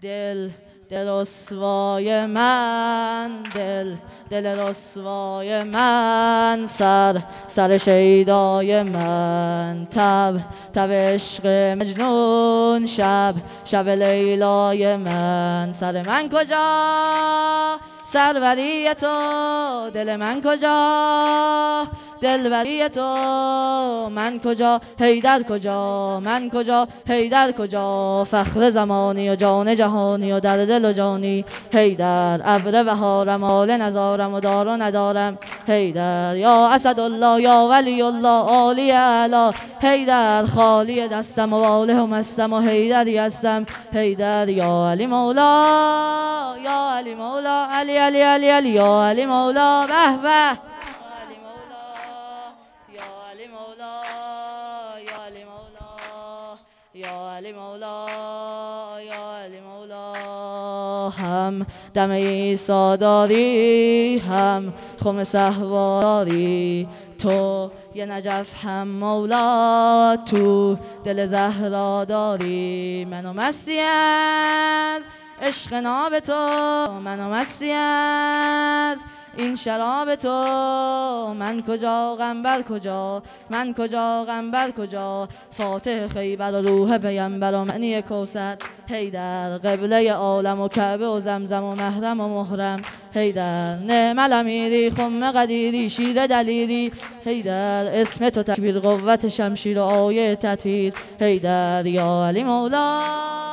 دل رسوای من، دل رسوای من، سر شیدای من، تب عشق مجنون، شب لیلای من. سر من کجا سروری تو، دل من کجا دلبری تو، من کجا حیدر کجا، من کجا حیدر کجا، فخر زمانی و جان جهانی و در دل و جانی حیدر، ابر بهارم حال نزارم و دار و ندارم حیدر، یا اسدالله یا ولی الله عالی اعلی حیدر، خالی دستم و واله و مستم و حیدری هستم حیدر، یا علی مولا یا علی مولا، علی علی علی علی یا علی مولا، به به یا علی مولا یا علی مولا. هم دم عیسی داری، هم خم صهبا داری، تو یه نجف هم مولا، تو دل زهرا داری، منو مستی از عشق ناب تو، منو مستی از این شراب تو، من کجا غنبر کجا، من کجا غنبر کجا، فاتح خیبر و روح پیمبر و معنی کوثر حیدر، قبله عالم و کعبه و زمزم و محرم و محرم حیدر، نعم الامیری خم قدیری شیر دلیری حیدر، اسم تو تکبیر قوت شمشیر و آیه تطهیر حیدر، یا علی مولا